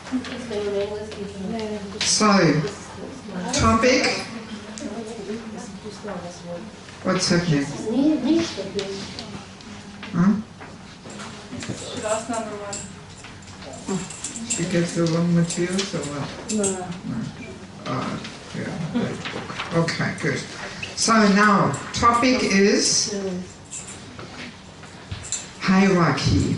So, topic. What's happening? Huh? She gets the wrong materials or what? No. Yeah, that book. Okay, good. So now, topic is hierarchy.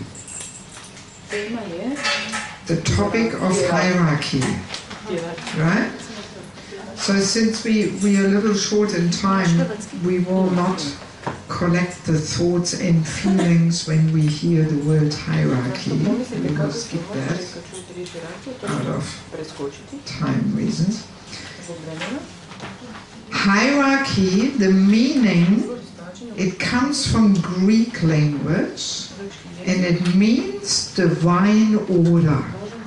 The topic of hierarchy. Right? So since we are a little short in time, we will not collect the thoughts and feelings when we hear the word hierarchy. We will skip that out of time reasons. Hierarchy, the meaning, it comes from Greek language and it means divine order.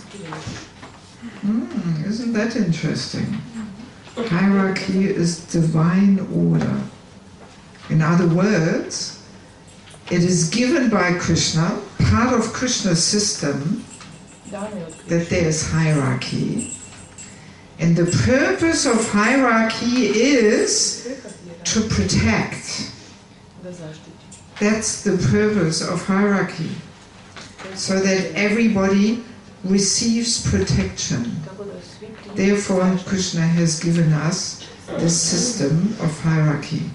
Isn't that interesting? Hierarchy is divine order. In other words, it is given by Krishna, part of Krishna's system, that there is hierarchy. And the purpose of hierarchy is to protect. That's the purpose of hierarchy. So that everybody receives protection. Therefore, Krishna has given us this system of hierarchy.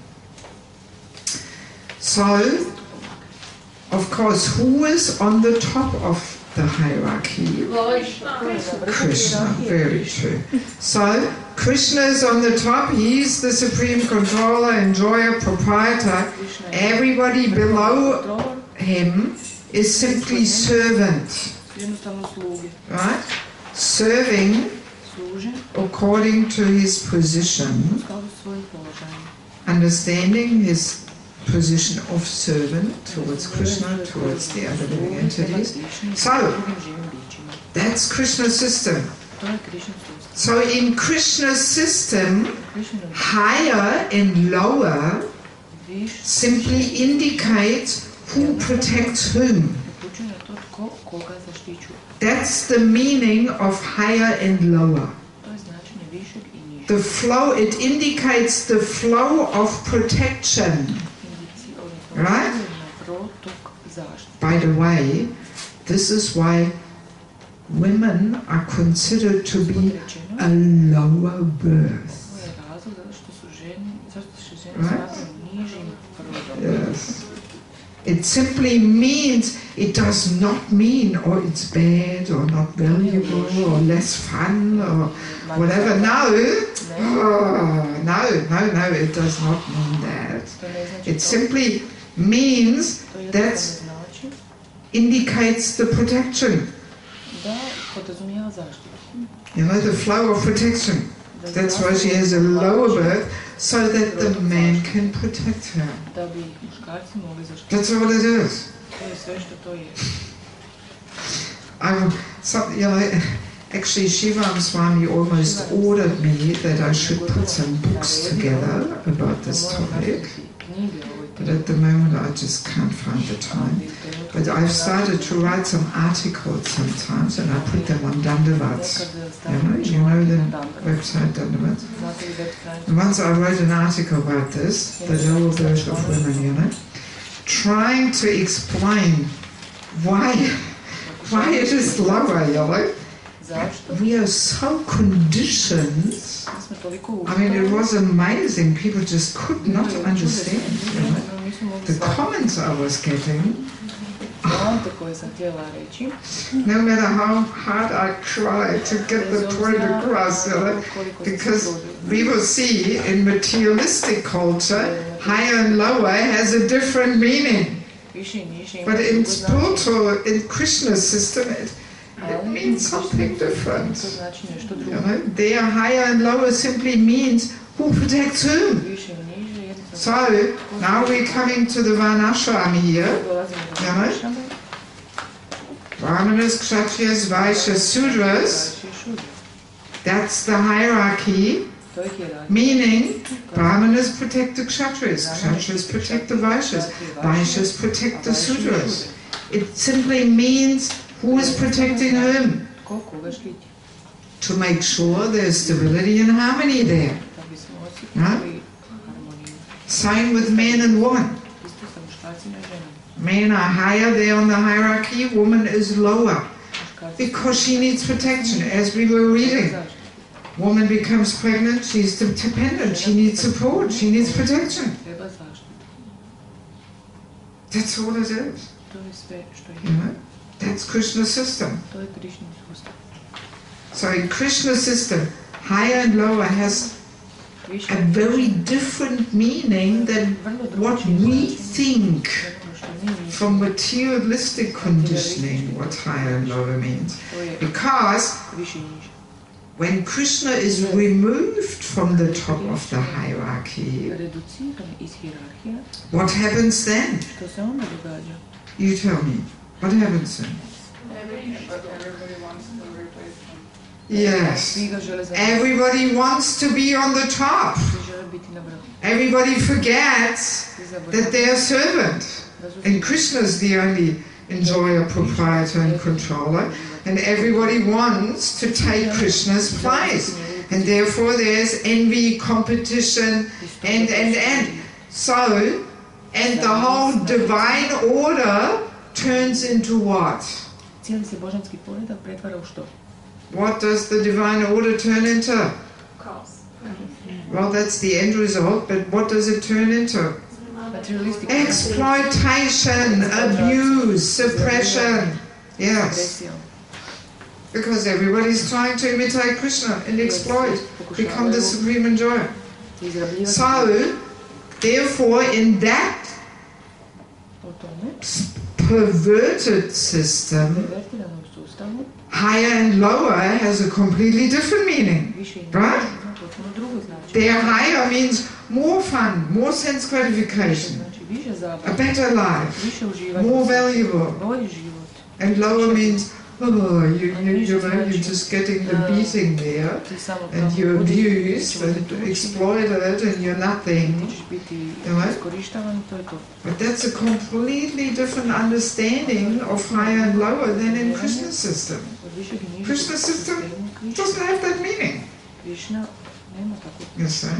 So, of course, who is on the top of the hierarchy? Krishna, very true. So, Krishna is on the top, he's the supreme controller, enjoyer, proprietor. Everybody below him is simply servant. Right? Serving according to his position, understanding his position of servant towards Krishna, towards the other living entities. So, that's Krishna's system. So in Krishna's system, higher and lower simply indicate who protects whom. That's the meaning of higher and lower. The flow, it indicates the flow of protection. Right? By the way, this is why women are considered to be a lower birth. Right? Yes. It simply means, it does not mean, or it's bad, or not valuable, or less fun, or whatever. No, it does not mean that. It simply means that indicates the protection. You know, the flow of protection. That's why she has a lower birth, so that the man can protect her. That's all it is. Actually, Shivam Swami almost ordered me that I should put some books together about this topic. But at the moment I just can't find the time. But I've started to write some articles sometimes and I put them on Dandavats. You know the website Dandavats? And once I wrote an article about this, the lower birth of women, trying to explain why it is lower, We are so conditioned. I mean, it was amazing. People just could not understand. The comments I was getting, no matter how hard I tried to get the point across, because we will see in materialistic culture, higher and lower has a different meaning. But in spiritual, in Krishna's system, it means something different. There, higher and lower simply means who protects whom. So, now we're coming to the Varnashram here. Brahmanas, Kshatriyas, Vaishyas, Sudras. That's the hierarchy. Meaning, Brahmanas protect the Kshatriyas, Kshatriyas protect the Vaishyas, Vaishyas protect the Sudras. It simply means who is protecting whom. to make sure there's stability and harmony there. Same with men and women. Men are higher there on the hierarchy, woman is lower. Because she needs protection, as we were reading. Woman becomes pregnant, she's dependent, she needs support, she needs protection. That's all it is. You know? That's Krishna's system. So in Krishna's system, higher and lower has a very different meaning than what we think from materialistic conditioning, what higher and lower means. Because when Krishna is removed from the top of the hierarchy, what happens then? You tell me. What happens then? Yes. Everybody wants to be on the top. Everybody forgets that they're a servant. And Krishna is the only enjoyer, proprietor and controller. And everybody wants to take Krishna's place. And therefore there's envy, competition, and. So, and the whole divine order turns into what? What does the divine order turn into? Chaos. Well, that's the end result, but what does it turn into? Exploitation, abuse, suppression. Yes. Because everybody's trying to imitate Krishna and exploit, become the supreme enjoyer. So, therefore, in that perverted system, higher and lower has a completely different meaning, right? Their higher means more fun, more sense gratification, a better life, more valuable. And lower means, oh, you're just getting the beating there, and you're abused and exploited, and you're nothing. You know? But that's a completely different understanding of higher and lower than in Krishna's system. Krishna's system doesn't have that meaning. You see?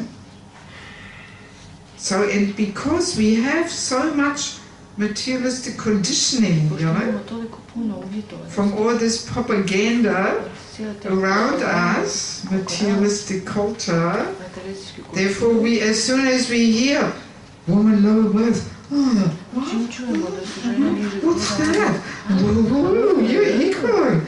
So, and because we have so much materialistic conditioning, you know, from all this propaganda around us, materialistic culture, therefore we, as soon as we hear woman lower birth, oh, what's that? Oh, you're equal.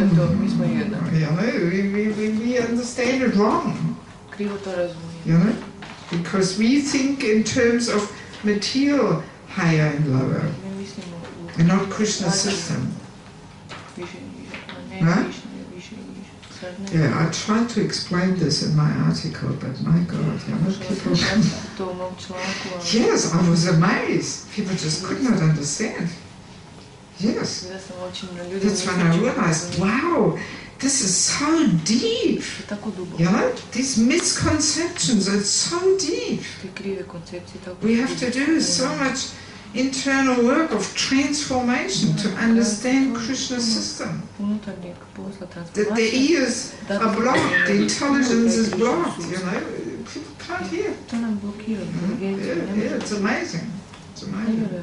We understand it wrong. You know? Because we think in terms of material higher and lower, and not Krishna's system. Huh? Yeah, I tried to explain this in my article, but my God, you know, people... Yes, I was amazed. People just could not understand. Yes. That's when I realized, wow, this is so deep. You know, these misconceptions are so deep. We have to do so much internal work of transformation to understand Krishna's system. That the ears are blocked, the intelligence is blocked, you know, people can't hear. Yeah, it's amazing. It's amazing.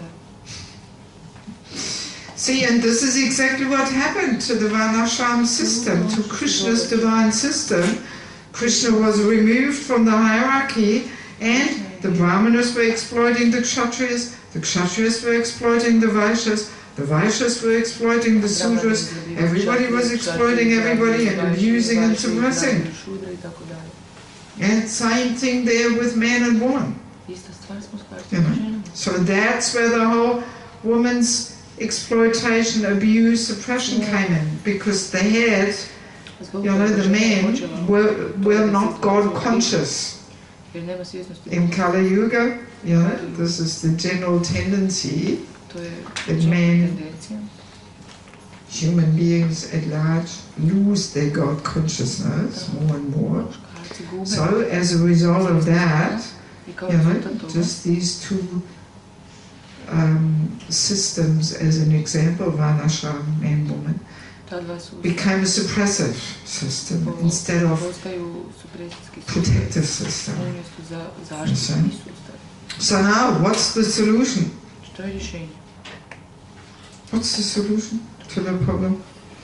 See, and this is exactly what happened to the Varnashram system, to Krishna's divine system. Krishna was removed from the hierarchy, and the Brahmanas were exploiting the Kshatriyas were exploiting the Vaishyas were exploiting the Sudras, everybody was exploiting everybody and abusing and suppressing. And same thing there with man and woman. You know? So that's where the whole woman's exploitation, abuse, suppression came in, because the head, you know, the men were not God conscious. In Kali Yuga, you know, this is the general tendency that men, human beings at large, lose their God consciousness more and more. So as a result of that, you know, just these two systems as an example, Varnashram, man, woman, became a suppressive system instead of protective system. So now, what's the solution? What's the solution to the problem?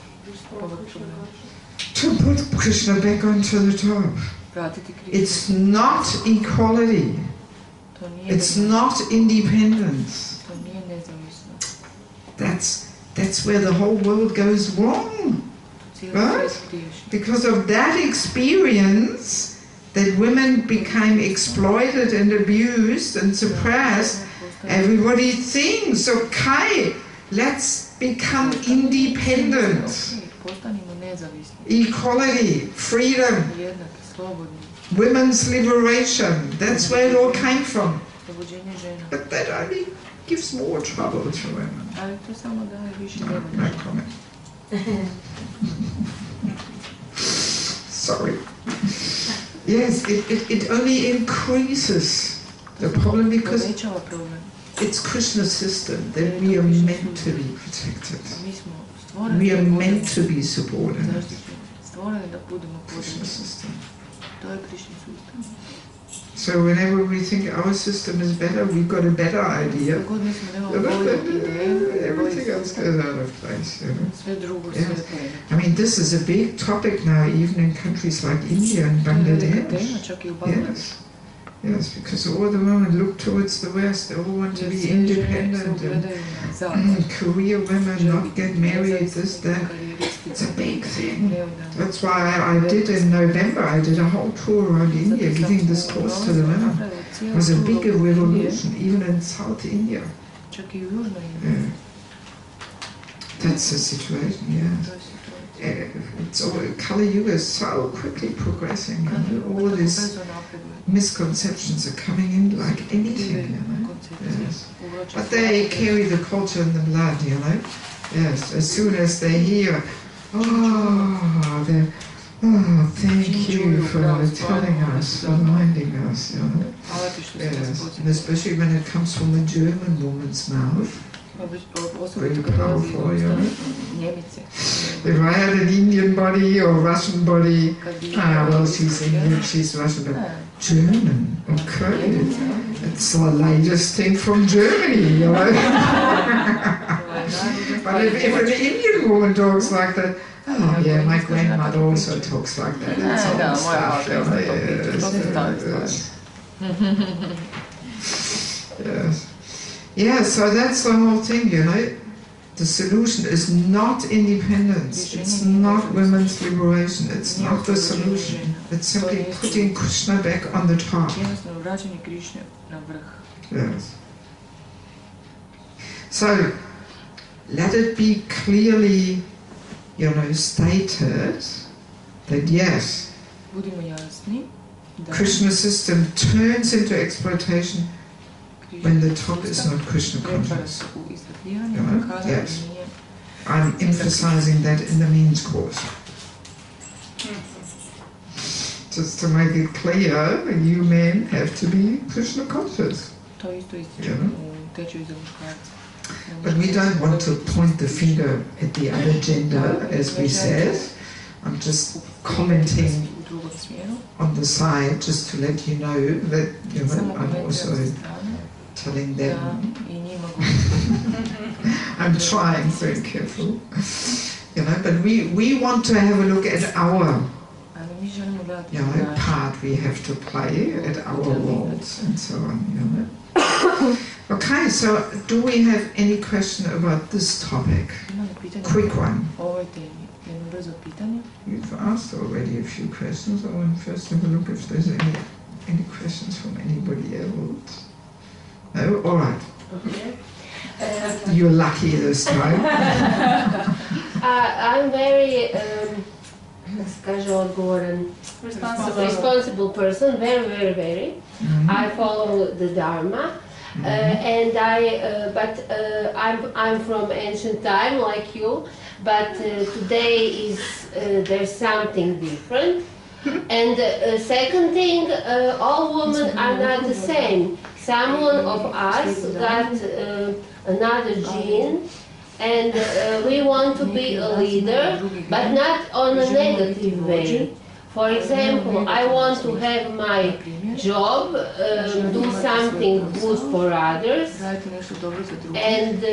To put Krishna back onto the top. It's not equality. It's not independence. That's where the whole world goes wrong. Right? Because of that experience that women became exploited and abused and suppressed, everybody thinks, okay, let's become independent. Equality, freedom, women's liberation, that's where it all came from. But that only gives more trouble to women. No comment. Sorry. Yes, it only increases the problem because it's Krishna's system that we are meant to be protected. We are meant to be subordinate. Krishna system. So whenever we think our system is better, we've got a better idea. Everything else goes out of place. You know? Yes. I mean, this is a big topic now, even in countries like India and Bangladesh. Yes. Yes, because all the women look towards the West, they all want to be independent, and career women not get married, this, that. It's a big thing. That's why I did in November, I did a whole tour around India giving this course to the women. It was a big revolution, even in South India. Yeah. That's the situation, yeah. It's all, Kali Yuga is so quickly progressing, you know? All these misconceptions are coming in like anything, you know? Yes. But they carry the culture in the blood, you know? Yes, as soon as they hear, thank you for telling us, for reminding us, you know? Yes, and especially when it comes from a German woman's mouth. Very powerful, you know? If I had an Indian body or Russian body, well, she's Indian, she's Russian, but German, okay. It's the latest thing from Germany, you know? But if an Indian woman talks like that, oh yeah, my grandmother also talks like that. It's all stuff, you know? Yes. Yeah, so that's the whole thing, you know. The solution is not independence, it's not women's liberation, it's not the solution. It's simply putting Krishna back on the top. Yes. So, let it be clearly, you know, stated that yes, Krishna system turns into exploitation when the top is not Krishna conscious. You know? Yes. I'm emphasizing that in the means course. Just to make it clear, you men have to be Krishna conscious. You know? But we don't want to point the finger at the other gender, as we said. I'm just commenting on the side, just to let you know that, you know, I'm also telling them. I'm trying, very careful. You know, but we want to have a look at our, you know, part we have to play, at our roles and so on, you know. Okay, so do we have any question about this topic? Quick one. You've asked already a few questions. I want to first have a look if there's any questions from anybody else. No? All right. Okay. You're lucky this time. I'm very responsible person, very. Mm-hmm. I follow the Dharma, mm-hmm. And I'm from ancient time like you, but today is there's something different. And second thing, all women are not the same. Someone of us got another gene, and we want to be a leader, but not on a negative way. For example, I want to have my job, do something good for others, and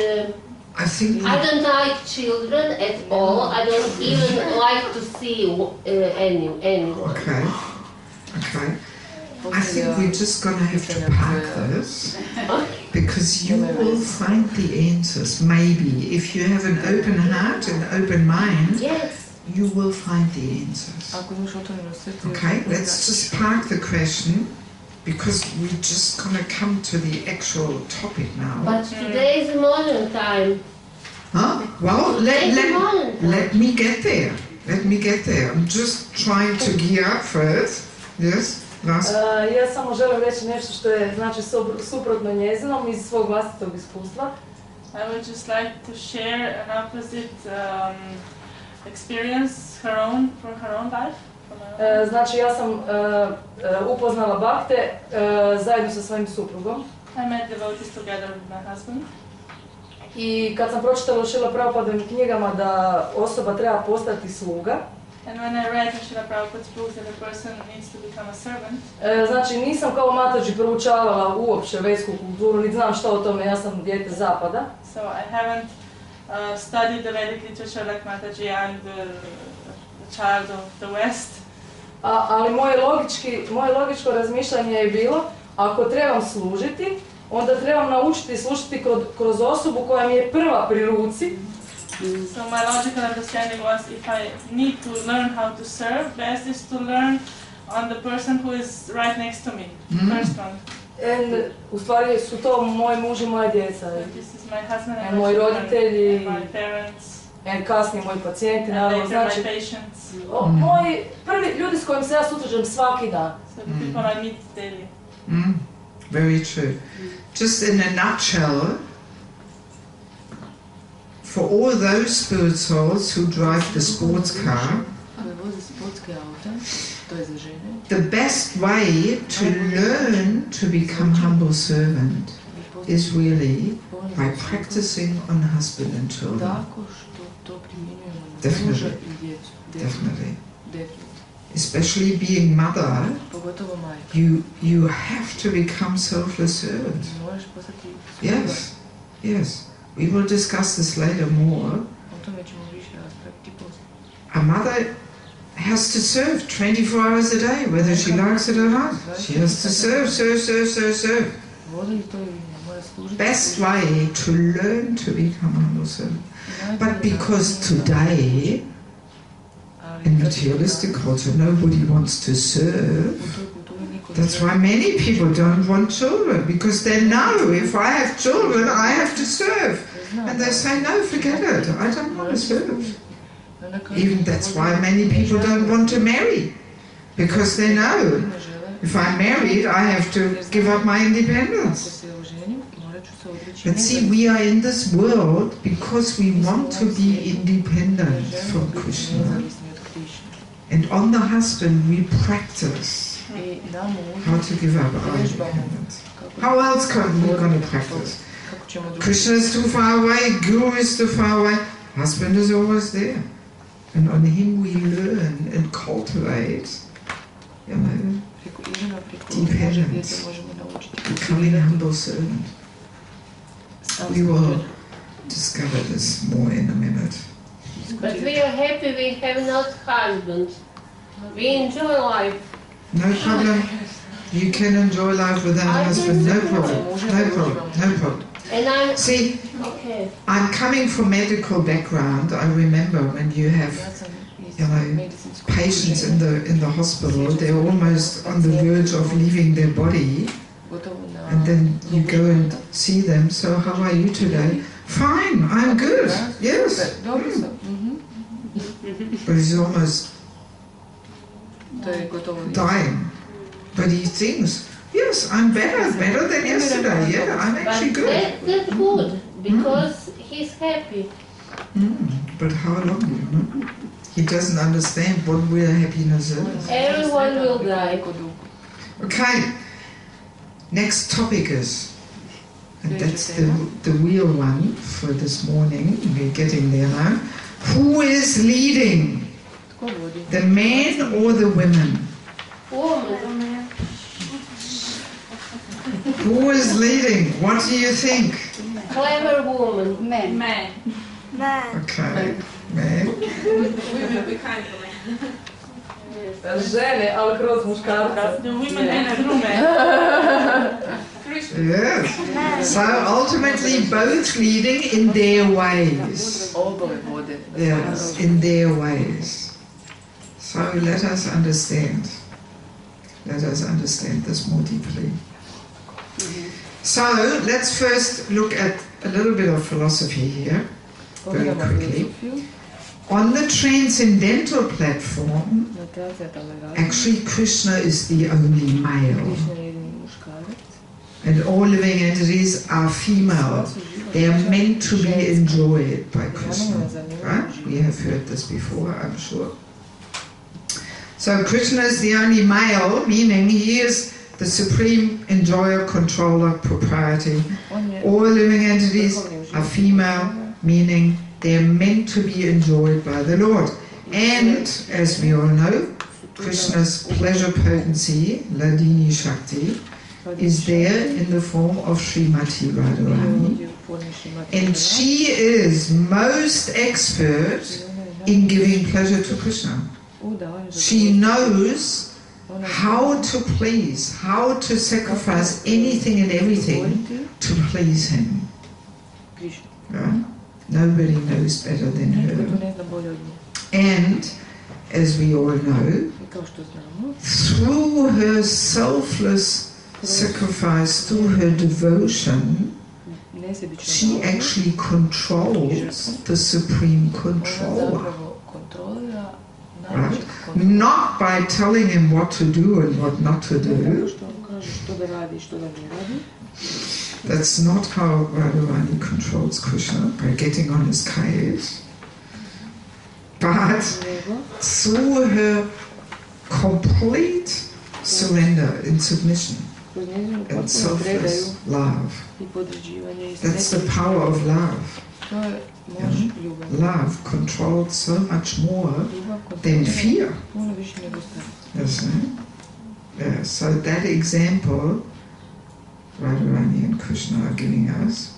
I don't like children at all. I don't even like to see anyone. Okay. I think we're just going to have to park this, because you will find the answers. Maybe if you have an open heart and open mind, you will find the answers. Okay, let's just park the question, because we're just going to come to the actual topic now. But today is modern time. Huh? Well, let me get there. Let me get there. I'm just trying to gear up first. Yes? Ja samo želim reći nešto što je suprotno njezinom iz svog vlastitog iskustva. I would just like to share an opposite experience for her own life. Znači ja sam upoznala Bhakte zajedno sa svojim suprugom. I met devotees together with my husband. I kad sam pročitala u Šrila Prabhupadovim knjigama da osoba treba postati sluga, and when I read in Srila Prabhupada's books that a person needs to become a servant, znači nisam kao Mataji proučavala uopće vedsku kulturu, niti znam šta o tome, ja sam dijete zapada. So I haven't studied the Vedic literature like Mataji. I'm the child of the West. Ali moje logičko razmišljanje je bilo, ako trebam služiti, onda trebam naučiti služiti kroz osobu koja mi je prva pri ruci. So my logical understanding was, if I need to learn how to serve, best is to learn on the person who is right next to me, first one. And u stvari su to moj muž i moja djeca. This is my husband and moji roditelji, my parents, and kasnije moji pacijenti, and naravno. later my patients. Moji prvi ljudi s kojim se ja susrećem svaki dan. So the people I meet daily. Very true. Just in a nutshell, for all those spirit souls who drive the sports car, the best way to learn to become humble servant is really by practicing on husband and children. Definitely. Especially being mother, you have to become selfless servant. Yes. We will discuss this later more. A mother has to serve 24 hours a day, whether she likes it or not. She has to serve. Best way to learn to become humble servant. But because today, in materialistic culture, nobody wants to serve, that's why many people don't want children, because they know if I have children, I have to serve. And they say, no, forget it, I don't want to serve. Even that's why many people don't want to marry, because they know if I'm married, I have to give up my independence. But see, we are in this world because we want to be independent from Krishna. And on the husband, we practice how to give up our independence. How else can we going to practice? Krishna is too far away, Guru is too far away, husband is always there. And on him we learn and cultivate, dependence, becoming a humble servant. We will discover this more in a minute. But we are happy we have not husbands. We enjoy life. No problem. You can enjoy life without a husband. No problem. And see, I'm coming from medical background. I remember when you have, patients in the hospital, they're almost on the verge of leaving their body, and then you go and see them. So how are you today? Fine, I'm good. Yes. But he's almost dying. But he thinks, yes, I'm better than yesterday. Yeah, I'm actually good. That's good, because he's happy. But how long? He doesn't understand what real happiness is. Everyone will die. Okay. Next topic is and that's the real one for this morning. We're getting there now. Who is leading? The men or the women? Woman. Who is leading? What do you think? Clever woman. Men. Man. Okay, men. Women be kind of men. Žene, ali kroz muškarca. The women and through men. Yes. So ultimately both leading in their ways. Yes, in their ways. So let us understand. Let us understand this more deeply. So let's first look at a little bit of philosophy here, very quickly. On the transcendental platform, actually Krishna is the only male. And all living entities are female. They are meant to be enjoyed by Krishna. Right? We have heard this before, I'm sure. So Krishna is the only male, meaning he is the supreme enjoyer, controller, proprietor. All living entities are female, meaning they are meant to be enjoyed by the Lord. And, as we all know, Krishna's pleasure potency, Hladini Shakti, is there in the form of Srimati Radharani. And she is most expert in giving pleasure to Krishna. She knows how to please, how to sacrifice anything and everything to please him. Right? Nobody knows better than her. And, as we all know, through her selfless sacrifice, through her devotion, she actually controls the supreme controller. Right? Not by telling him what to do and what not to do. That's not how Radharani controls Krishna, by getting on his case. But through her complete surrender and submission and selfless love. That's the power of love. Love controls so much more than fear. Yes, yeah, so that example Radharani and Krishna are giving us,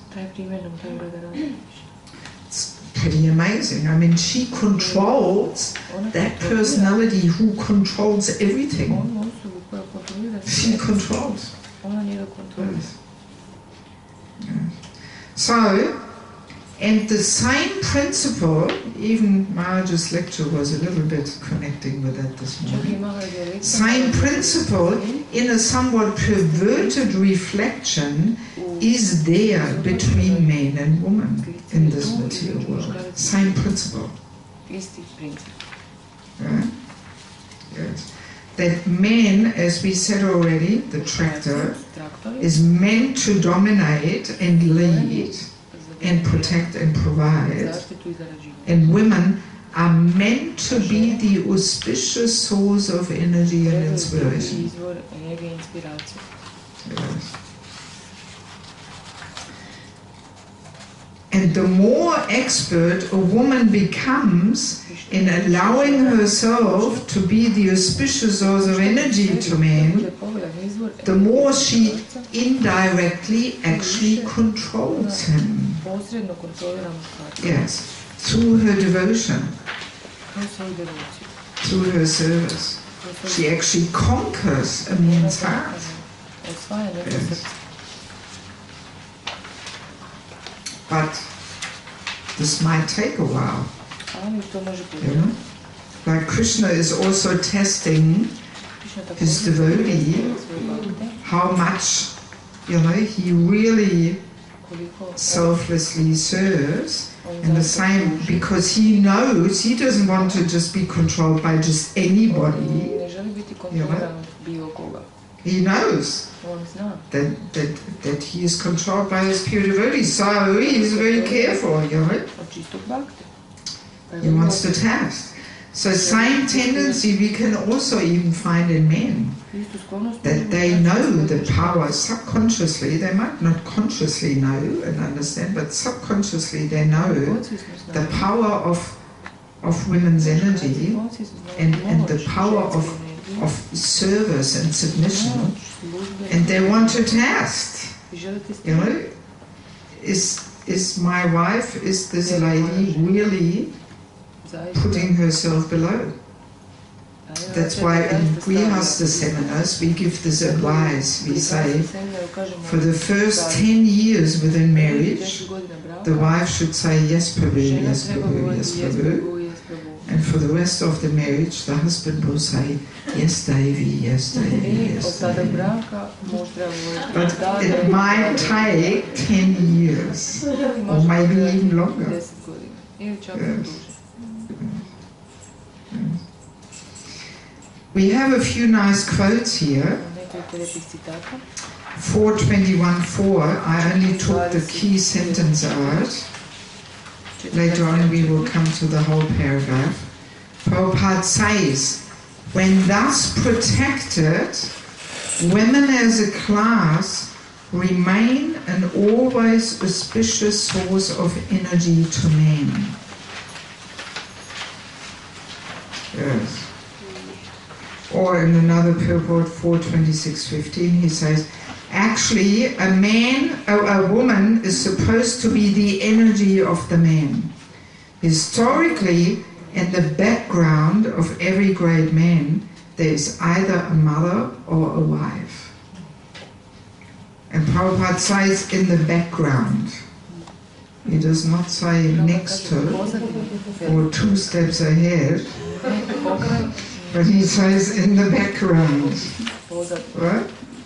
it's pretty amazing. I mean, she controls that personality who controls everything. She controls. Yes. Yes. So, and the same principle, even Maharaj's lecture was a little bit connecting with that this morning. Same principle, in a somewhat perverted reflection, is there between men and women in this material world. Same principle. Right? Yes. That men, as we said already, the tractor, is meant to dominate and lead and protect and provide, and women are meant to be the auspicious source of energy and inspiration. Yes. And the more expert a woman becomes in allowing herself to be the auspicious source of energy to men, the more she indirectly actually controls him. Yes, through her devotion, through her service. She actually conquers a man's heart. Yes. But this might take a while. You know? Like Krishna is also testing his devotee, how much, you know, he really selflessly serves, and the same, because he knows he doesn't want to just be controlled by just anybody. You know? He knows that he is controlled by his pure devotees, so he is very careful, you know. He wants to test. So same tendency we can also even find in men, that they know the power subconsciously. They might not consciously know and understand, but subconsciously they know the power of women's energy and the power of service and submission, and they want to test, you know, is my wife, is this lady really putting herself below? That's why in Grihastha seminars we give this advice. We say, for the first 10 years within marriage, the wife should say, yes Prabhu, yes Prabhu, yes Prabhu. And for the rest of the marriage, the husband will say, yes Devi, yes Devi, yes Devi. But it might take 10 years, or maybe even longer. Yes. We have a few nice quotes here. 421.4, I only took the key sentence out. Later on we will come to the whole paragraph. Prabhupada says, when thus protected, women as a class remain an always auspicious source of energy to men. Yes. Or in another purport, 426.15, he says, actually, a woman is supposed to be the energy of the man. Historically, in the background of every great man, there is either a mother or a wife. And Prabhupada says in the background. He does not say next to or 2 steps ahead, but he says in the background. Right?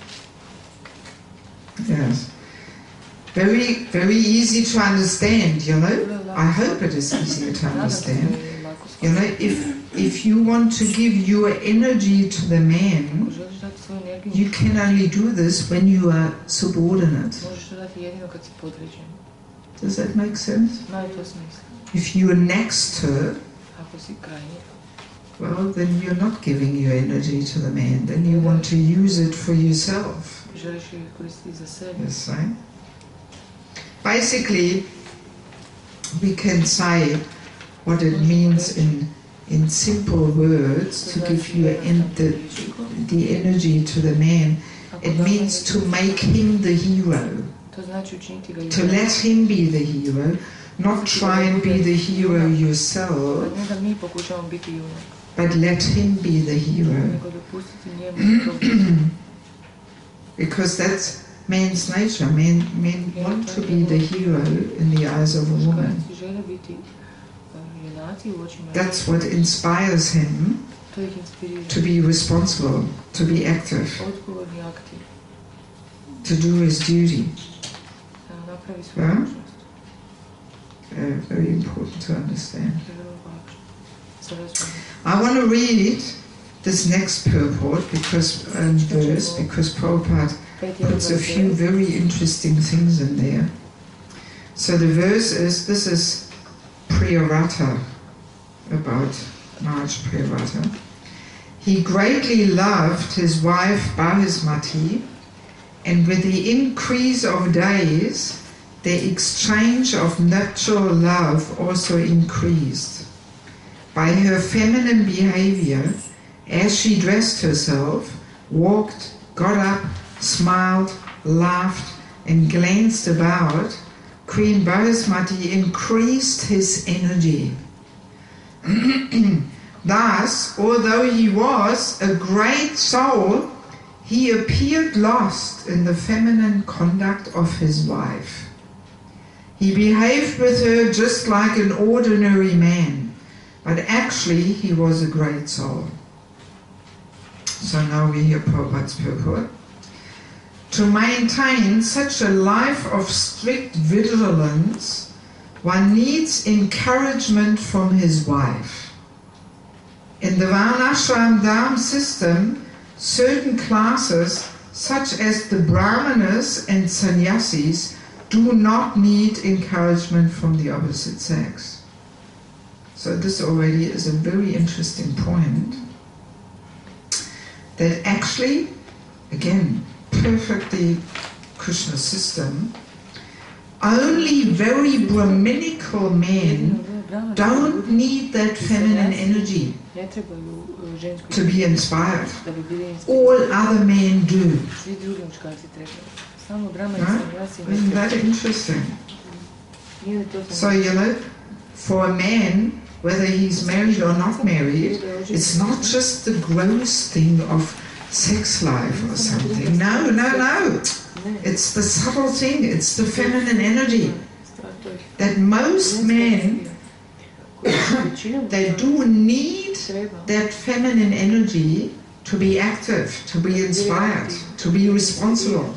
Yes. Very, very easy to understand, you know. I hope it is easy to understand. You know, if you want to give your energy to the man, you can only do this when you are subordinate. Does that make sense? If you are next to, well, then you're not giving your energy to the man. Then you want to use it for yourself. Yes, right? Basically, we can say what it means in simple words to give you the energy to the man. It means to make him the hero. To let him be the hero, not try and be the hero yourself, but let him be the hero. Because that's man's nature. Men want to be the hero in the eyes of a woman. That's what inspires him to be responsible, to be active, to do his duty. Yeah? Very important to understand. I want to read this next purport because Prabhupada puts a few very interesting things in there. So the verse is, this is Priyarata, about Maharaj Priyarata. He greatly loved his wife Bahismati, and with the increase of days, the exchange of natural love also increased. By her feminine behavior, as she dressed herself, walked, got up, smiled, laughed, and glanced about, Queen Bahismati increased his energy. Thus, although he was a great soul, he appeared lost in the feminine conduct of his wife. He behaved with her just like an ordinary man, but actually he was a great soul. So now we hear Prabhupada's purport. To maintain such a life of strict vigilance, one needs encouragement from his wife. In the Varnashram Dham system, certain classes, such as the Brahmanas and Sannyasis, do not need encouragement from the opposite sex. So this already is a very interesting point, that actually, again, perfectly Krishna system, only very Brahminical men don't need that feminine energy to be inspired. All other men do. Right? Isn't that interesting? So, you know, for a man, whether he's married or not married, it's not just the gross thing of sex life or something. No, no, no. It's the subtle thing. It's the feminine energy. That most men, they do need that feminine energy to be active, to be inspired, to be responsible.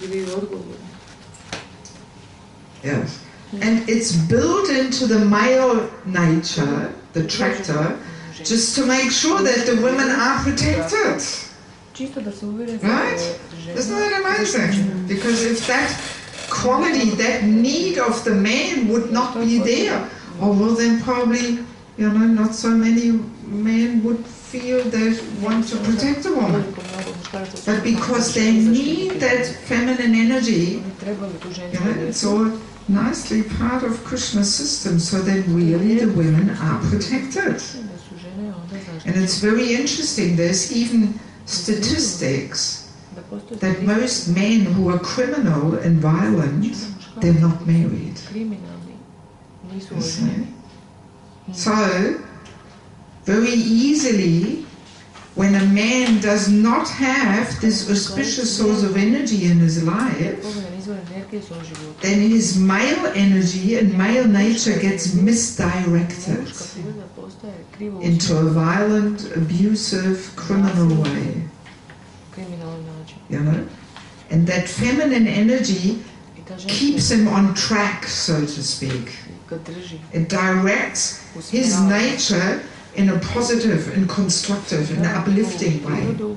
Yes. And it's built into the male nature, the tractor, just to make sure that the women are protected. Right? Isn't that amazing? Because if that quality, that need of the man would not be there, or well then probably, you know, not so many men would feel they want to protect a woman. But because they need that feminine energy, you know, it's all nicely part of Krishna's system, so that really the women are protected. And it's very interesting, there's even statistics that most men who are criminal and violent, they're not married. You see? So, very easily, when a man does not have this auspicious source of energy in his life, then his male energy and male nature gets misdirected into a violent, abusive, criminal way. You know? And that feminine energy keeps him on track, so to speak. It directs his nature in a positive and constructive and uplifting way.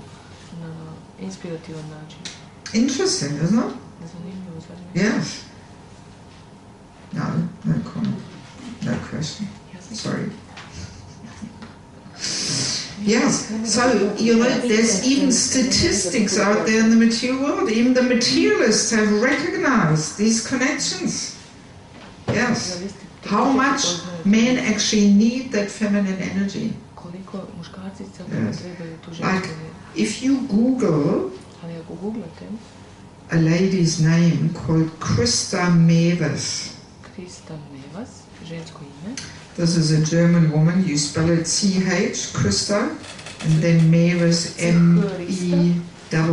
Interesting, isn't it? Yes. No comment. No question. Sorry. Yes, so, you know, there's even statistics out there in the material world. Even the materialists have recognized these connections. Yes. How much men actually need that feminine energy. Yes. Like, if you Google a lady's name called Christa Mewes. This is a German woman, you spell it C-H, Christa, and then Mewes, M-E-W-E-S,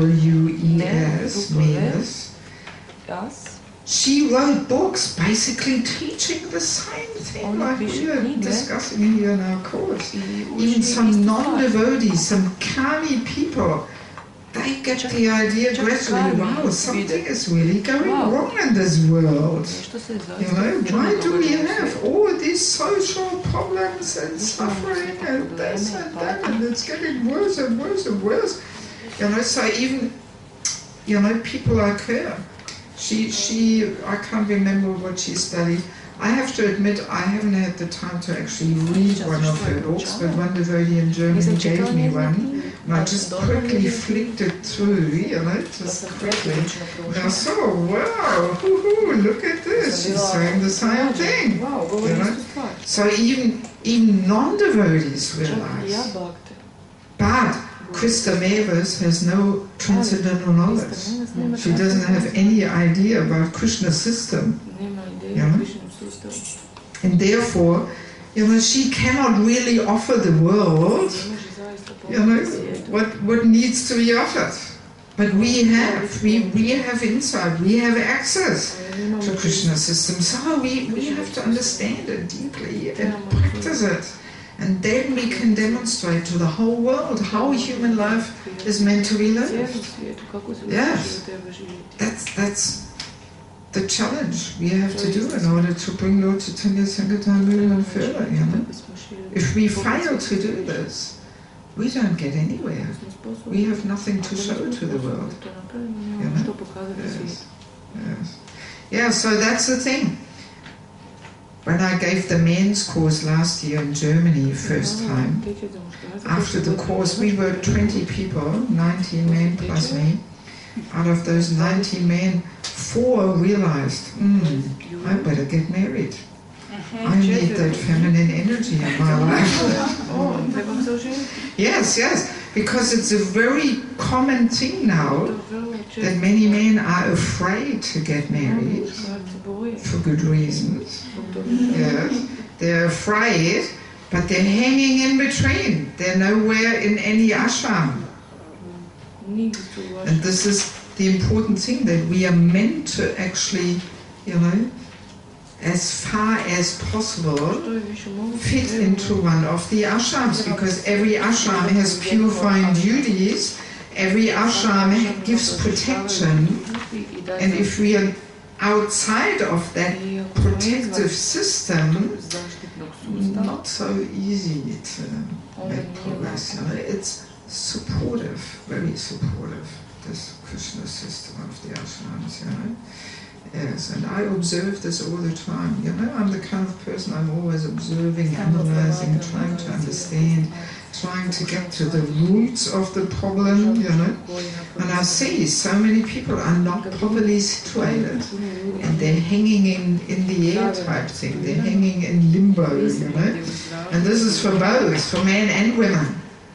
Mewes. She wrote books basically teaching the same thing like we are discussing here in our course. Even some non-devotees, some kami people, they get the idea gradually, wow, something is really going wrong in this world. You know, why do we have all these social problems and suffering and this and that, and it's getting worse and worse and worse. You know, so even, you know, people like her, she I can't remember what she studied. I have to admit, I haven't had the time to actually read one of her books, but one devotee in Germany gave me one, and I just quickly flicked it through, you know, just quickly. And I saw, wow, look at this, she's saying the same thing, you know. So even non-devotees realize. But Christa Mewes has no transcendental knowledge. She doesn't have any idea about Krishna's system. You know? And therefore, you know, she cannot really offer the world, you know, what needs to be offered. But we have insight, we have access to Krishna's system. So we have to understand it deeply and practice it. And then we can demonstrate to the whole world how human life is meant to be lived. Yes, that's the challenge we have to do in order to bring Lord Chaitanya Sankirtan further, you know. If we fail to do this, we don't get anywhere. We have nothing to show to the world. You know? Yes. Yes. Yeah, so that's the thing. When I gave the men's course last year in Germany, first time, after the course we were 20 people, 19 men plus me. Out of those 19 men, 4 realized, I better get married. I need that feminine energy in my life. Yes, because it's a very common thing now that many men are afraid to get married for good reasons. Yes, they're afraid, but they're hanging in between. They're nowhere in any ashram. And this is the important thing, that we are meant to actually, as far as possible, fit into one of the ashrams, because every ashram has purifying duties, every ashram gives protection, and if we are outside of that protective system, not so easy to make progress. It's supportive, very supportive, this Krishna system of the ashrams, Yes, and I observe this all the time. I'm the kind of person, I'm always observing, analyzing, trying to understand, trying to get to the roots of the problem, And I see so many people are not properly situated, and they're hanging in the air type thing, they're hanging in limbo, And this is for both, for men and women.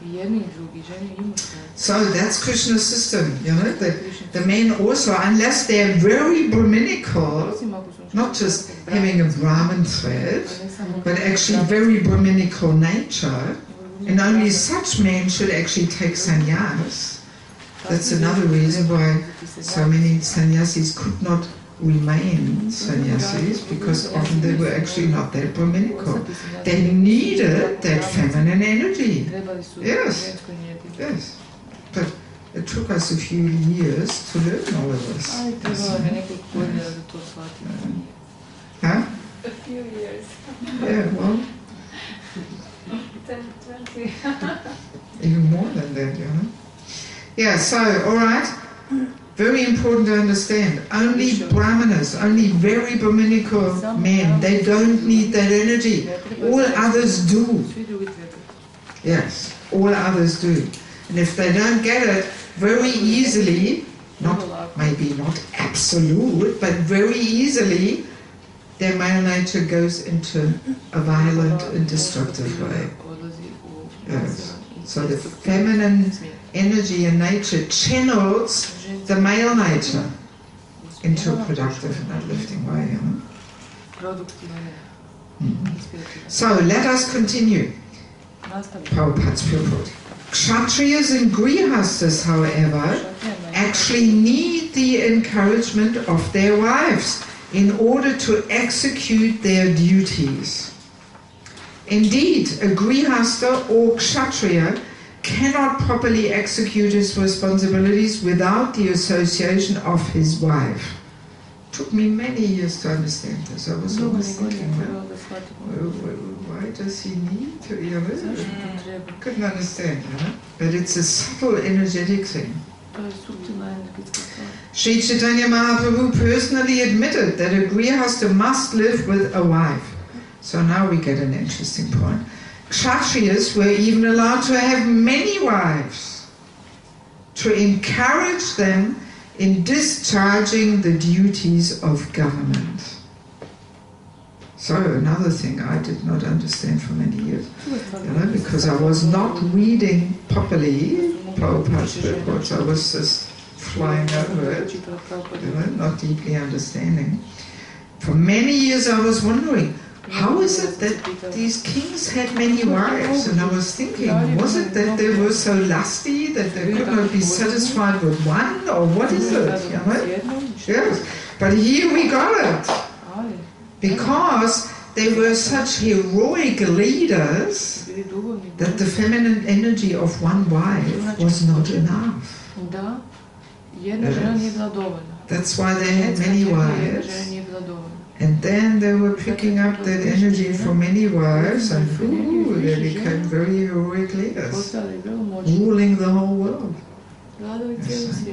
So that's Krishna's system, the men also, unless they're very Brahminical, not just having a Brahmin thread, but actually very Brahminical nature, and only such men should actually take sannyas. That's another reason why so many sannyasis could not remain sannyasis, because often they were actually not that Brahminical. They needed that feminine energy. Yes. But it took us a few years to learn all of this. Huh? A few years. Yeah, well, 10, 20. even more than that, Yeah, so, alright, very important to understand. Only Brahmanas, only very Brahminical men, they don't need that energy. All others do. Yes, all others do. And if they don't get it, very easily, maybe not absolute, but very easily, their male nature goes into a violent and destructive way. Yes. So the feminine energy and nature channels the male nature into a productive and uplifting way. So let us continue. Prabhupada's purport. Kshatriyas and Grihastas, however, actually need the encouragement of their wives in order to execute their duties. Indeed, a Grihasta or Kshatriya cannot properly execute his responsibilities without the association of his wife. It took me many years to understand this. I was always thinking, why does he need to? Couldn't understand, but it's a subtle energetic thing. Sri Chaitanya Mahaprabhu personally admitted that a Grihasta must live with a wife. So now we get an interesting point. Kshatriyas were even allowed to have many wives to encourage them in discharging the duties of government. So another thing I did not understand for many years, because I was not reading properly Prabhupada's reports. I was just flying over it, not deeply understanding. For many years I was wondering, how is it that these kings had many wives? And I was thinking, was it that they were so lusty that they could not be satisfied with one? Or what is it? Yes. But here we got it. Because they were such heroic leaders that the feminine energy of one wife was not enough. Yes. That's why they had many wives. And then they were picking up that energy from many wives, and they became very heroic leaders, ruling the whole world. Yes.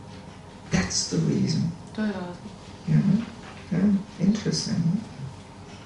That's the reason. Yeah, interesting.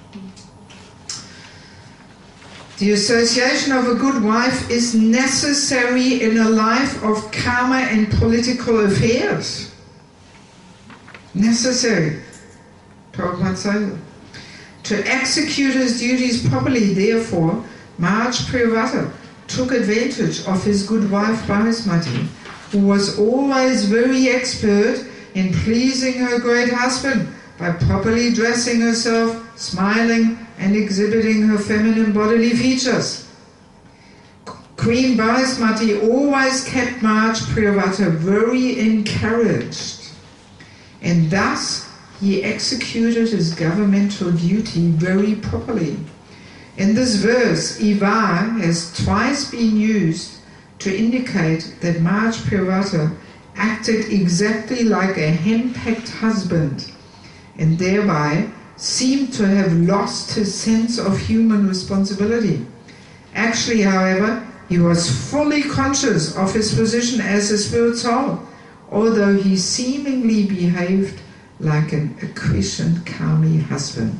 The association of a good wife is necessary in a life of karma and political affairs. Necessary. Prabhupada said. To execute his duties properly, therefore, Maharaj Priyavata took advantage of his good wife Bharismati, who was always very expert in pleasing her great husband by properly dressing herself, smiling, and exhibiting her feminine bodily features. Queen Bharismati always kept Maharaj Priyavata very encouraged, and thus he executed his governmental duty very properly. In this verse, Ivar has twice been used to indicate that Maharaj Priyavata acted exactly like a henpecked husband, and thereby seemed to have lost his sense of human responsibility. Actually, however, he was fully conscious of his position as a spirit soul, although he seemingly behaved like an acquiescent Kami husband.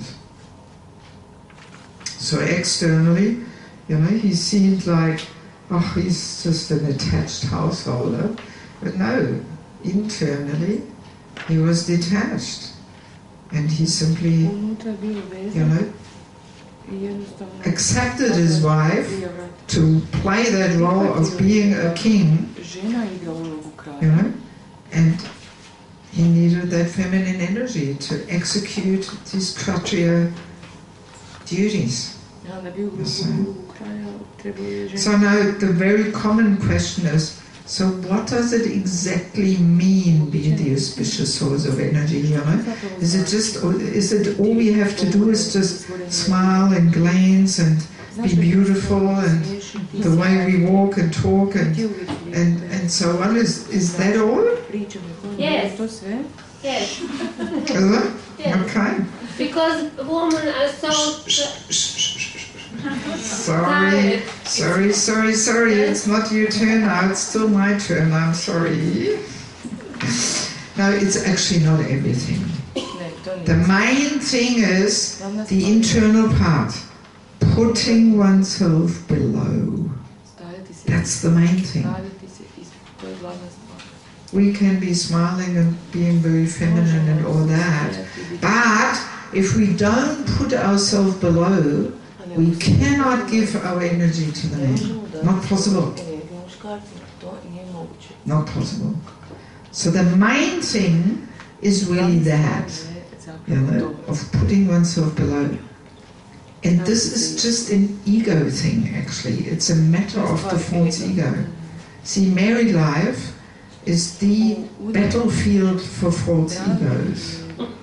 So externally, he seemed like, he's just an attached householder. But no, internally, he was detached. And he simply, accepted his wife to play that role of being a king, and he needed that feminine energy to execute these Kshatriya duties. So now the very common question is, so what does it exactly mean, being the auspicious source of energy? Is it all we have to do is just smile and glance and be beautiful and the way we walk and talk and so on? Is that all? Yes. Yes. Is it? Yes. Okay. Because women are so Sorry. It's not your turn now. It's still my turn. I'm sorry. No, it's actually not everything. The main thing is the internal part. Putting oneself below. That's the main thing. We can be smiling and being very feminine and all that, but if we don't put ourselves below, we cannot give our energy to the man. Not possible. Not possible. So the main thing is really that, of putting oneself below. And this is just an ego thing, actually. It's a matter of the false ego. See, married life is the battlefield for false egos.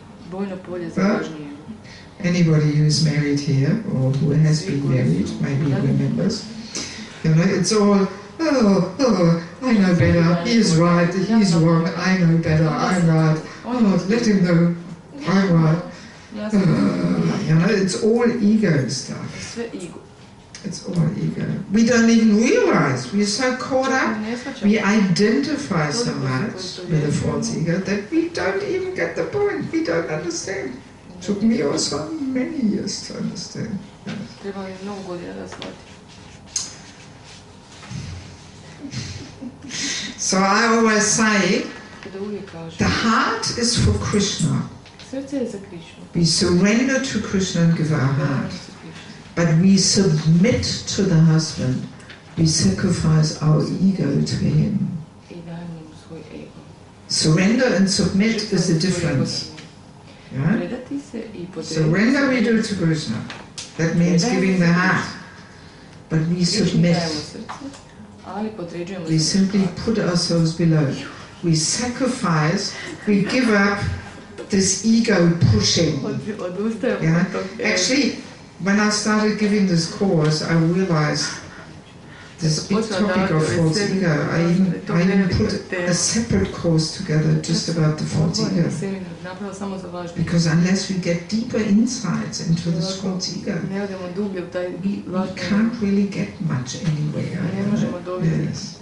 Anybody who's married here, or who has been married, maybe remembers. It's all, I know better, he's right, he's wrong, I know better, I'm right, let him know, I'm right. It's all ego stuff. It's all ego. We don't even realize, we're so caught up, we identify so much with the false ego that we don't even get the point, we don't understand. It took me also many years to understand. So I always say, the heart is for Krishna. We surrender to Krishna and give our heart. But we submit to the husband. We sacrifice our ego to him. Surrender and submit is the difference. Yeah? Surrender we do to Krishna. That means giving the heart. But we submit. We simply put ourselves below. We sacrifice, we give up this ego pushing. Yeah? Actually, when I started giving this course, I realized this big topic of false ego. I even put a separate course together just about the false ego. Because unless we get deeper insights into this false ego, we can't really get much anywhere. Yes.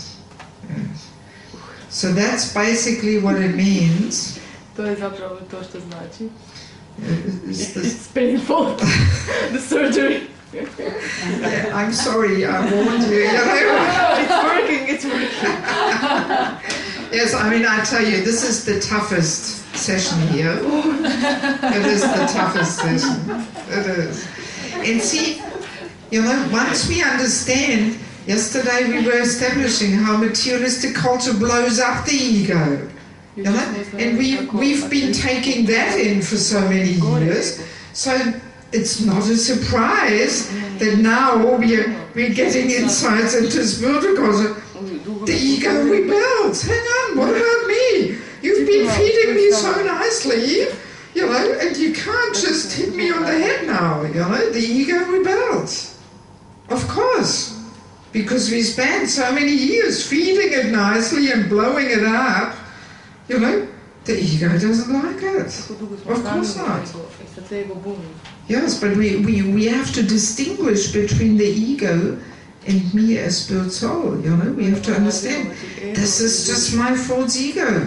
So that's basically what it means. It's painful. The surgery. Yeah, I'm sorry, I warned you. You know? It's working. Yes, I mean, I tell you, this is the toughest session here. It is the toughest session. It is. And see, you know, once we understand, yesterday we were establishing how materialistic culture blows up the ego. You know? And we've been taking that in for so many years. So it's not a surprise that now we're getting insights into spiritual culture. The ego rebels. Hang on, what about me? You've been feeding me so nicely, you know, and you can't just hit me on the head now, you know. The ego rebels. Of course. Because we spent so many years feeding it nicely and blowing it up, you know. The ego doesn't like it. Of course not. Yes, but we have to distinguish between the ego and me as spirit soul, you know. We have to understand, this is just my false ego.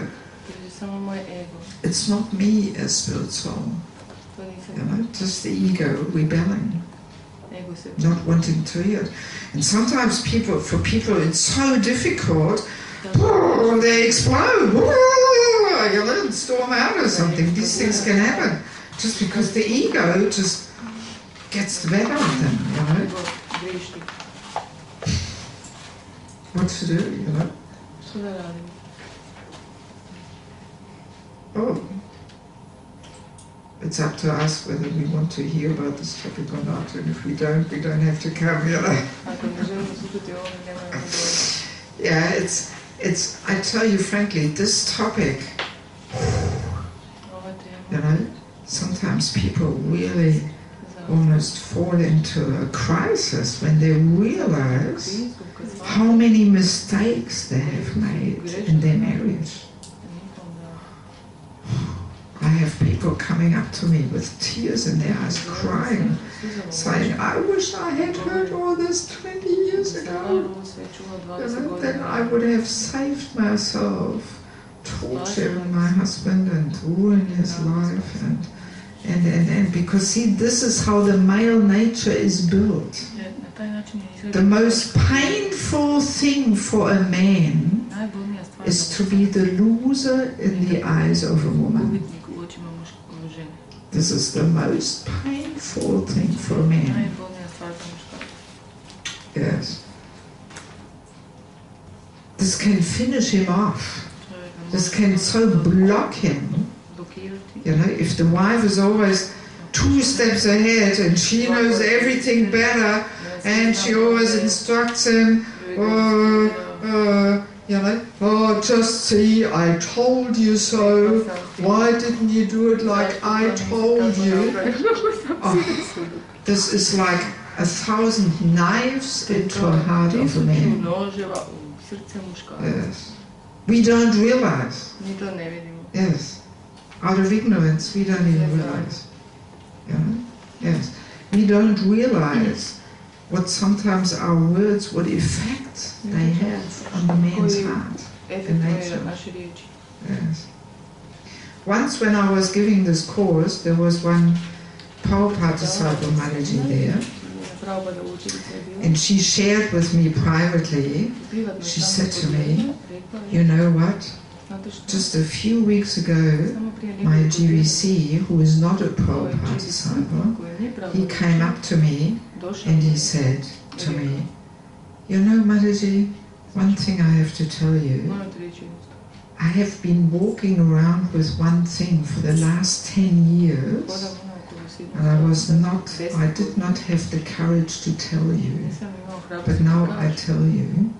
It's not me as spirit soul, you know, just the ego rebelling, not wanting to hear it. And sometimes for people it's so difficult, they explode, you know, and storm out or something. These things can happen just because the ego just gets the better of them, you know. What to do, you know? Oh, it's up to us whether we want to hear about this topic or not, and if we don't have to come, you know. Yeah, it's. I tell you frankly, this topic, you know, sometimes people really almost fall into a crisis when they realize how many mistakes they have made in their marriage. I have people coming up to me with tears in their eyes, crying, saying, I wish I had heard all this 20 years ago. You know, then I would have saved myself torturing my husband and ruining his life. And because see, this is how the male nature is built. The most painful thing for a man is to be the loser in the eyes of a woman. This is the most painful thing for a man. Yes. This can finish him off. This can so block him. You know, if the wife is always 2 steps ahead and she knows everything better and she always instructs him, you know, oh, just see, I told you so. Why didn't you do it like I told you? Oh, this is like 1,000 knives into the heart of a man. Yes. We don't realize. Yes. Out of ignorance, we don't even realize. You know? Yes. We don't realize what sometimes our words, what effect they have on the man's heart, the nature. Yes. Once when I was giving this course, there was one Prabhupada disciple Manaji there, and she shared with me privately, she said to me, you know what, just a few weeks ago, my GVC, who is not a Prabhupada disciple, he came up to me and he said to me, you know, Mataji, one thing I have to tell you, I have been walking around with one thing for the last 10 years, and I did not have the courage to tell you, but now I tell you.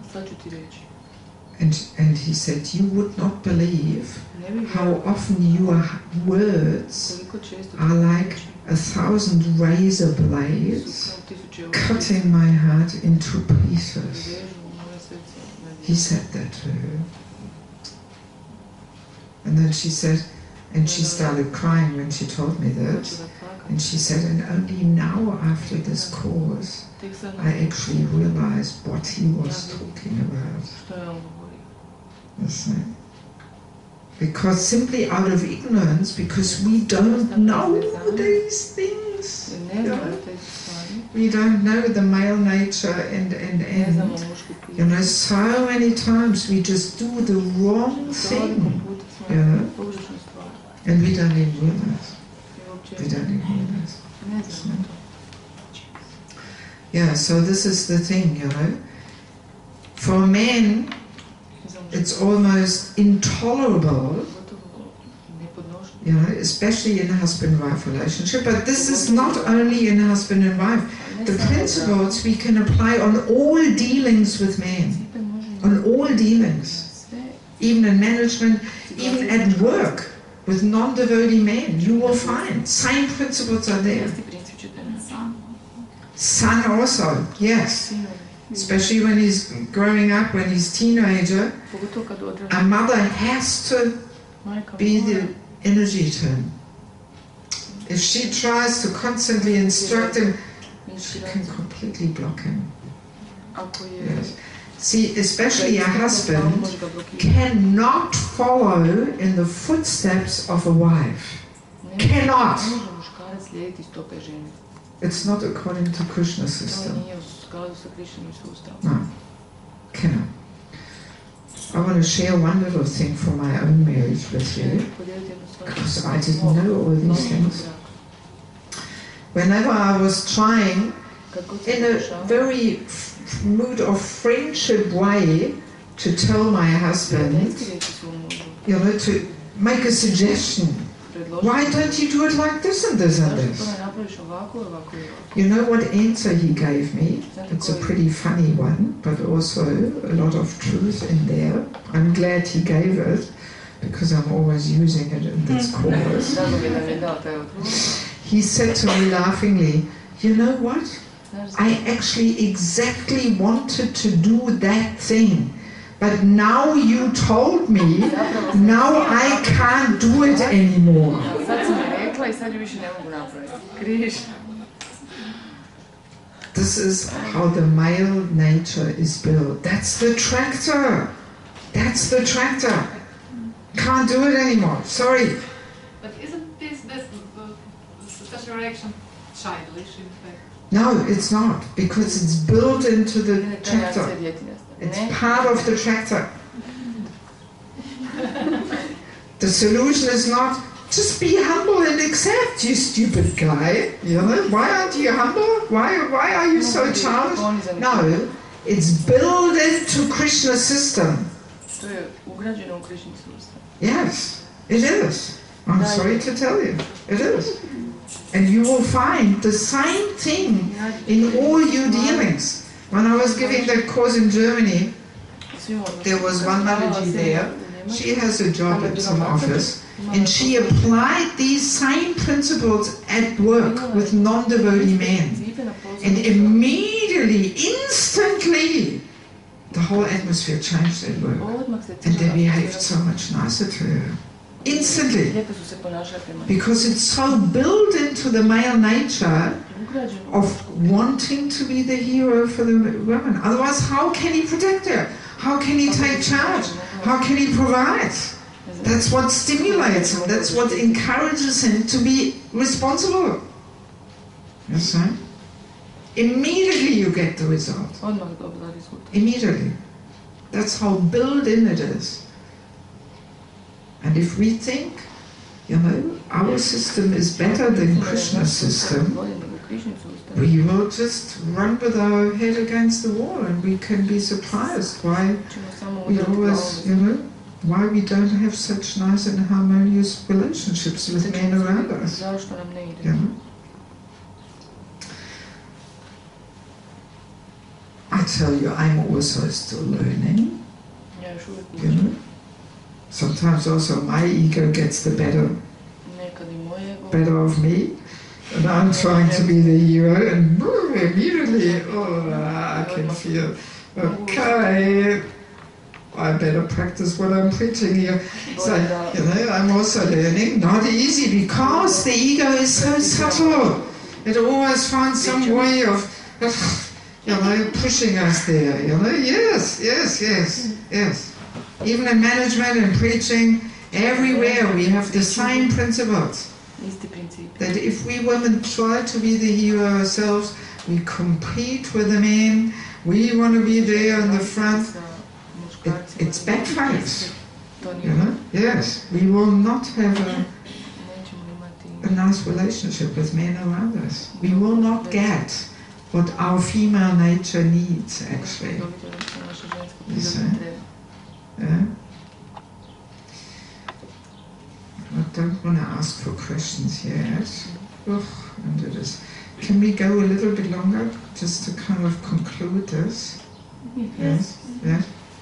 And he said, you would not believe how often your words are like 1,000 razor blades cutting my heart into pieces. He said that to her. And then she said, and she started crying when she told me that. And she said, and only now after this course, I actually realized what he was talking about. Listen. Because simply out of ignorance, because we don't know these things. You know? we don't know the male nature and. Ne znamo mušku You prirodu. know, so many times we just do the wrong thing, Puta smo Yeah. pogrešnu stvar. and we don't even realize. I uopće We don't even realize. ne znamo to. Yeah, so this is the thing, you know. For men, Za mušku it's almost intolerable, gotovo nepodnošljivo. you know, especially in a husband-wife relationship. But this is not only in a husband and wife. Ne The samo da principles we can apply on all dealings with men, principe možemo on all na dealings, sve even in management, even at work with non-devotee men. You will find same principles are there. isti princip ćete naći. Son also, yes, Sinovi. especially when he's growing up, when he's teenager. Pogotovo kad odrađe. A mother has to Majka be mora the energy to him. If she tries to constantly instruct him, she can inspiraciju. completely block him. Ako je... Yes. See, especially a husband može ga blokirati. cannot follow in the footsteps of a wife. Ne Cannot. može muškarac slijediti stope žene. It's not according to Krishna To system. nije u skladu sa Krišnim sustavom. No, cannot. I want to share one little thing from my own marriage with you. Podijeliti jednu stvar. Because I didn't know all these things. Whenever I was trying, Kad god in se a pokušava, very mood of friendship way, to tell my husband, prijateljski reći svom mužu, you know, to make a suggestion. predložiti, Why don't you do it like this and this and zašto this? to ne napraviš ovako, ovako i ovako. You know what answer he gave me? It's a pretty funny one, but also a lot of truth in there. I'm glad he gave it, because I'm always using it in this course. Drago mi je da mi je dao taj odgovor. He said to me laughingly, you know what? Znaš, I actually exactly wanted to do that thing, but now you told me, now I can't do it anymore. sad sam mi rekla i sad ju više ne mogu napraviti. Križ. This is how the male nature is built. That's the tractor. That's the tractor. Can't do it anymore. Sorry. But isn't this such a reaction childish in fact? No, it's not, because it's built into the Ne, ta reakcija tractor. djetinjasta. It's Ne, part of the tractor. The solution is not just be humble and accept, you stupid guy. You know, why aren't you humble? Why are you so childish? No, it's built into Krishna's system. to je ugrađeno u Krišni sustav. Yes, it is. I'm sorry to tell you, it is. And you will find the same thing in all your dealings. When I was giving that course in Germany, there was one Mataji there. She has a job at some office, and she applied these same principles at work with non-devotee men. And immediately, instantly, the whole atmosphere changed at work. And they behaved so much nicer to her. Instantly. Lijepo su se ponašali prema Because it's so built into the male nature ugrađeno of wanting to be the hero for the women. Otherwise, how can he protect her? How can he take charge? How can he provide? That's what stimulates him. That's what encourages him to be responsible. You see? Immediately you get the result. odmah dobila rezultat. Immediately. That's how built in it is. And if we think, you know, our system is better than Krishna's system, we will just run with our head against the wall, and we can be surprised why we always, you know, why we don't have such nice and harmonious relationships with men around us. Zašto nam ne ide? You know? I tell you, I'm also still learning, Ja još uvijek you učim. know. Sometimes also my ego gets the better Nekad i moje ego. better of me, and I'm trying to be the hero, and boom, immediately, I can feel, okay, I better practice what I'm preaching here. So, you know, I'm also learning, not easy, because the ego is so subtle. It always finds some way of, you know, pushing us there, you know, yes. Even in management and preaching, everywhere we have the same principles. Isti princip. That if we women try to be the hero ourselves, we compete with the men, we want to be there in the front. It's backfires. You know? Yes, we will not have a nice relationship with men around us. We will not get what our female nature needs, actually. You see? Yeah? I don't want to ask for questions yet. And it is. Can we go a little bit longer, just to kind of conclude this? Yes. Yeah.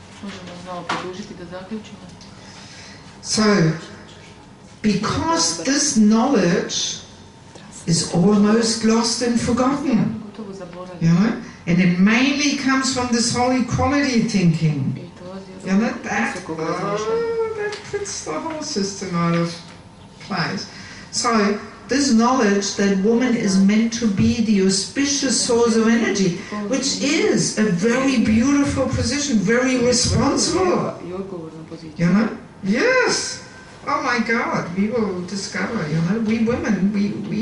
So, because this knowledge is almost lost and forgotten, you know, and it mainly comes from this whole equality thinking, you know, that puts the whole system out of place. So, this knowledge that woman is meant to be the auspicious source of energy, which is a very beautiful position, very responsible. You know? Yes! Oh my God, we will discover, you know, we women,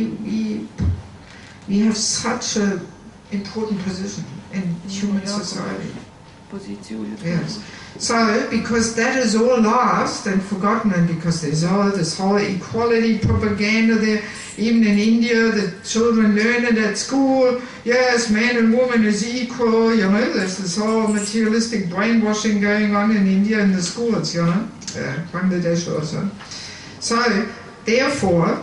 we have such an important position in human society. Yes. So, because that is all lost and forgotten, and because there's all this whole equality propaganda there, even in India, the children learn it at school, yes, man and woman is equal, you know, there's this whole materialistic brainwashing going on in India in the schools, you know, Bangladesh also. So, therefore,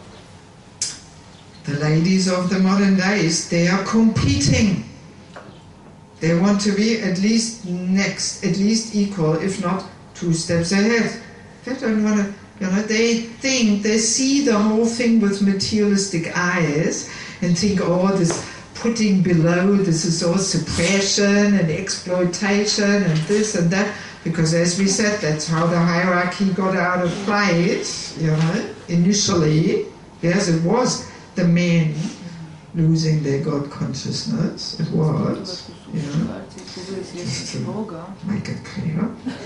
the ladies of the modern days, they are competing. They want to be at least next, at least equal, if not 2 steps ahead. They don't want to, you know, they think, they see the whole thing with materialistic eyes and think, oh, this putting below, this is all suppression and exploitation and this and that. Because as we said, that's how the hierarchy got out of place, you know, initially. Yes, it was the men losing their God consciousness. It was, you know, just to make it clear.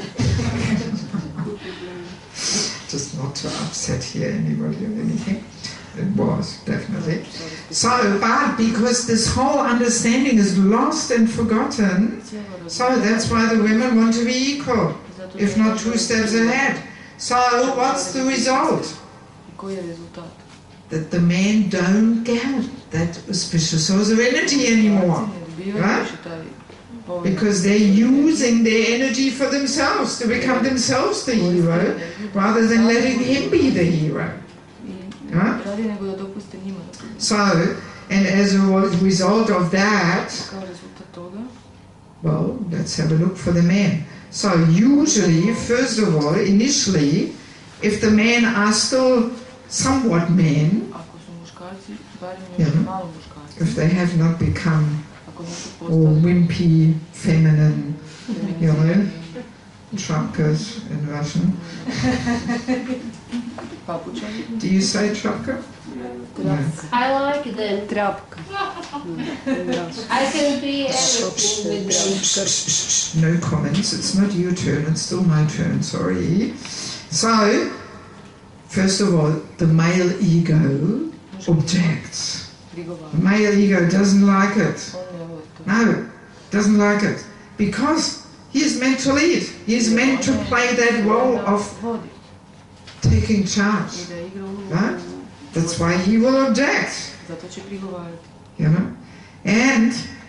Just not to upset here anybody or anything. It was, definitely. So, but because this whole understanding is lost and forgotten, so that's why the women want to be equal, if not 2 steps ahead. So, what's the result? That the men don't get that auspicious source of energy anymore. Right? Because they're using their energy for themselves, to become themselves the hero, rather than letting him be the hero. Right? So, and as a result of that, well, let's have a look for the men. So usually, first of all, initially, if the men are still somewhat men, you know, if they have not become all wimpy, feminine, you know, trapkas in Russian. Do you say trapka? No. I like them. Trapka. I can be everything with them. No comments, it's not your turn, it's still my turn, sorry. So, first of all, the male ego objects. The male ego doesn't like it. No, doesn't like it. Because he is meant to lead. He is meant to play that role of taking charge. Right? That's why he will object. You know? And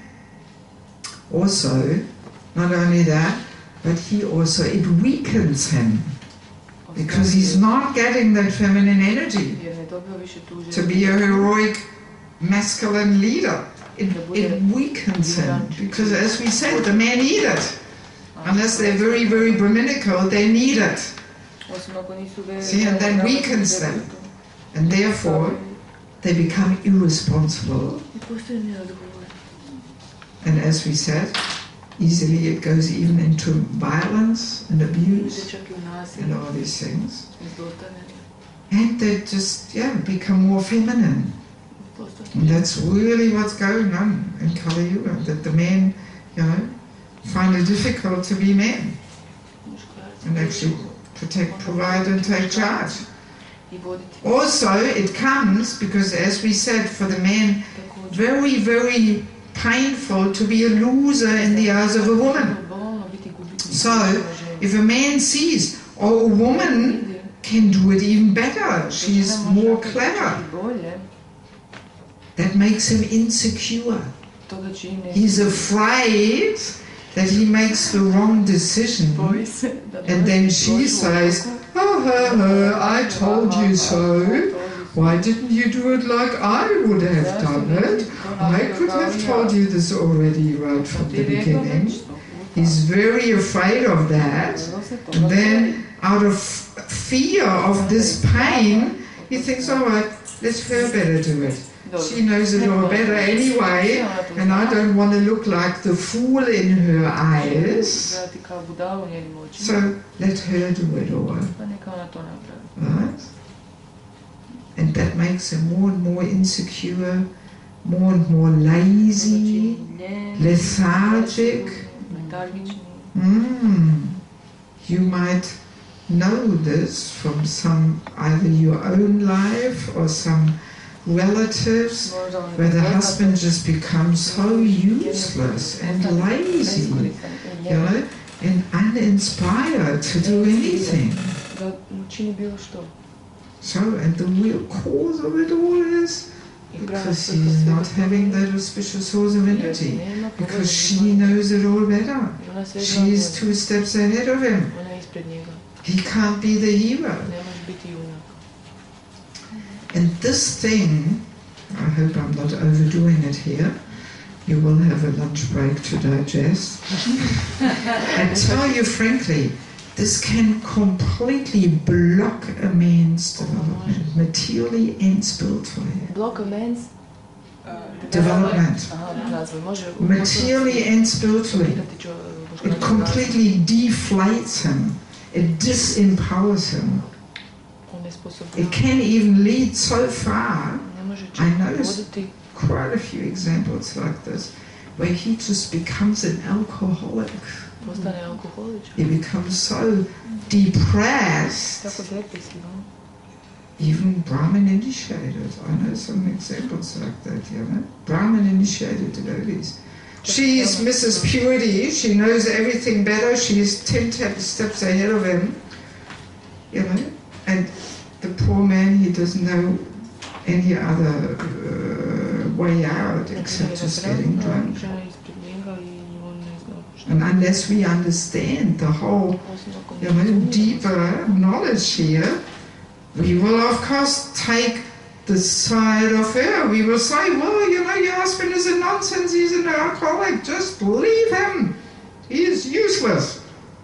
also, not only that, but he also, it weakens him. Because he's not getting that feminine energy to be a heroic masculine leader. It weakens him. Because as we said, the men need it. Unless they're very, very Brahminical, they need it. See, and that weakens them. And therefore, they become irresponsible. And as we said, easily it goes even into violence and abuse and all these things. And they just, become more feminine. And that's really what's going on in Kali Yuga, that the men, find it difficult to be men and actually protect, provide and take charge. Also, it comes because, as we said, for the men, very, very painful to be a loser in the eyes of a woman. So, if a man sees, oh, a woman can do it even better, she's more clever, that makes him insecure. He's afraid that he makes the wrong decision, and then she says, oh, I told you so. Why didn't you do it like I would have done it? I could have told you this already right from the beginning. He's very afraid of that, and then out of fear of this pain, he thinks, all right, let her better do it. She knows it all better anyway, and I don't want to look like the fool in her eyes, so let her do it all. Right? And that makes him more and more insecure, more and more lazy, lethargic. You might know this from either your own life or some relatives, where the husband just becomes so useless and lazy, you know, and uninspired to do anything. So, and the real cause of it all is because he's not having that auspicious source of energy, because she knows it all better. She's 2 steps ahead of him. He can't be the hero. And this thing, I hope I'm not overdoing it here, you will have a lunch break to digest. I tell you frankly, this can completely block a man's development, materially and spiritually. Block a man's development, materially and spiritually. It completely deflates him. It disempowers him. It can even lead so far. I noticed quite a few examples like this, where he just becomes an alcoholic. He becomes so depressed, even Brahmin initiated. I know some examples like that, you know. Brahmin initiated devotees. She is Mrs. Purity, she knows everything better, she is 10 steps ahead of him, you know, and the poor man, he doesn't know any other way out except just getting drunk. And unless we understand the whole, you know, deeper knowledge here, we will of course take the side of her. We will say, well, you know, your husband is a nonsense, he's an alcoholic, just leave him. He is useless.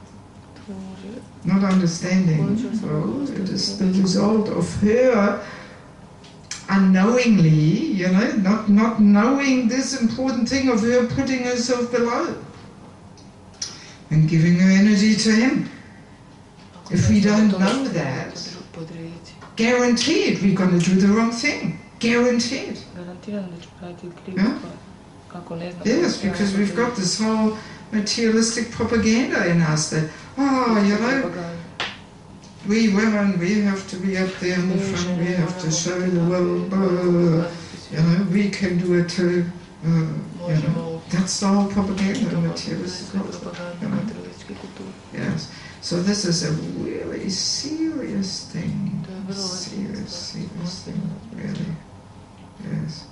Not understanding. Well, it is the result of her unknowingly, you know, not knowing this important thing of her putting herself below and giving her energy to him. If we don't know that, guaranteed we're going to do the wrong thing. Guaranteed. Yeah? Yes, because we've got this whole materialistic propaganda in us that, oh, you know, we women, we have to be up there in the front, we have to show the world, you know, we can do it too. You know, that's the whole propaganda, materialistic culture. You know? Yes. So this is a really serious thing. Serious thing, really. Yes.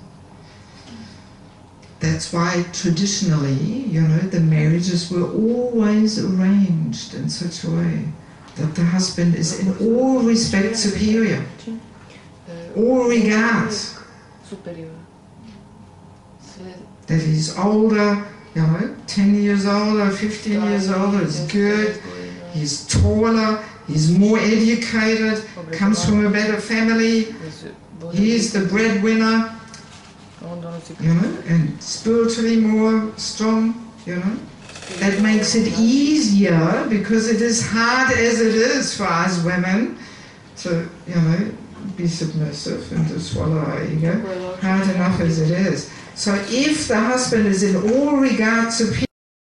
That's why traditionally, you know, the marriages were always arranged in such a way that the husband is in all respects superior, all regards. That he's older, you know, 10 years older, 15 years older, is good, he's taller, he's more educated, comes from a better family, he's the breadwinner, you know, and spiritually more strong, you know. That makes it easier, because it is hard as it is for us women to, you know, be submissive and to swallow our ego, hard enough as it is. So if the husband is in all regards superior,